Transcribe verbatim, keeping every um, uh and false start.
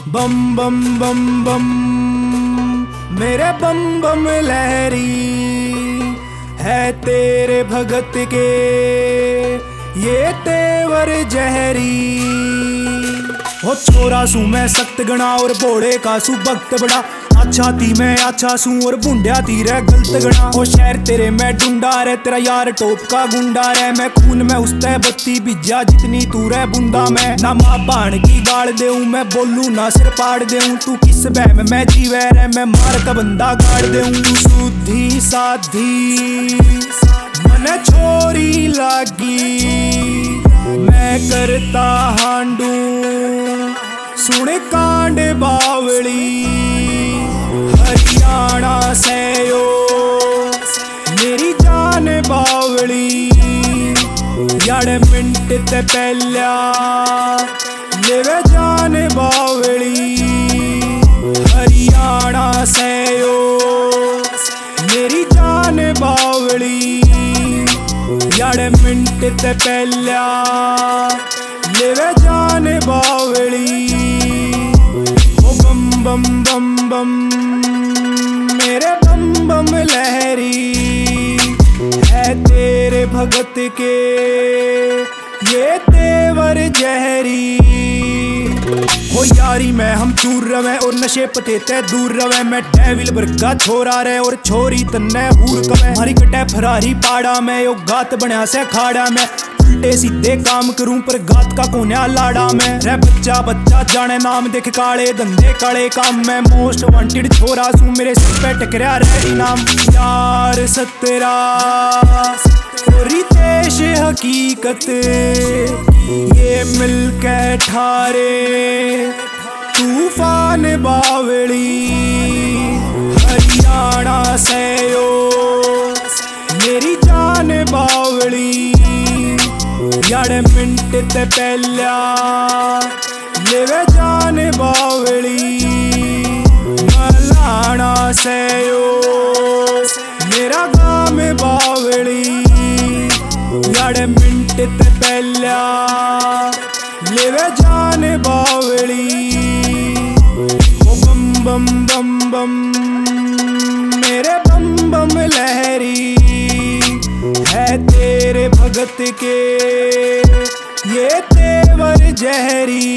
बम बम बम बम मेरे बम बम लहरी है तेरे भगत के ये तेवर जहरी। हो छोरा सू मैं सख्त गणा और बोड़े का सू भक्त बड़ा। अच्छा थी मैं अच्छा सू और बुंडिया थी रे गलत गणा। हो शहर तेरे मैं ढूंढा रे तेरा यार टोप का गुंडा रे। मैं खून में उसते बत्ती बिजा जितनी तू रे बुंदा मैं। ना माँ बाण की गाड़ देऊं मैं बोलूं ना सिर पाड़ देऊं। तू किस बह में मैं जीवे रे मैं मार का बंदा गाड़ देऊं। तू सुधी साधी मन छोरी लागी मैं करता हांडू सुन कांड बावली। हरियाणा से यो मेरी जान बावली यार मिनट ते पहला लेवे जान बावली। हरियाणा से यो मेरी जान बावली यार मिनट ते पहला लेवे जान बावली। ओ बम बम बम बम मेरे बम बम लहरी है तेरे भगत के ये तेवर जहरी। हो यारी मैं हम चूर रवे और नशे पते ते दूर रवे। मैं डेविल बरगा छोरा रे और छोरी तन्ने हूर कवे। हमारी कटे फरारी पाड़ा में यो गात बनया से खाड़ा में। उल्टे सीधे काम करूं पर गात का कोन्या लाड़ा में। रे बच्चा बच्चा जाने नाम देख काले धंधे काले काम में। मोस्ट वांटेड छोरा सू मेरे सिर पे टकरा रे नाम। यार सतरा रितेश हकीकत ये मिलके ठारे तूफान बावली। हरियाणा से यो मेरी जान बावली यार मिनट ते पहला लेवे जान बावली। मलाना से यो मेरा गाम बावली यार मिनट ते पहला लेवे जान बावली। ओ बम बम बम बम मेरे बम बम लहरी है तेरे भगत के ये तेवर जहरी।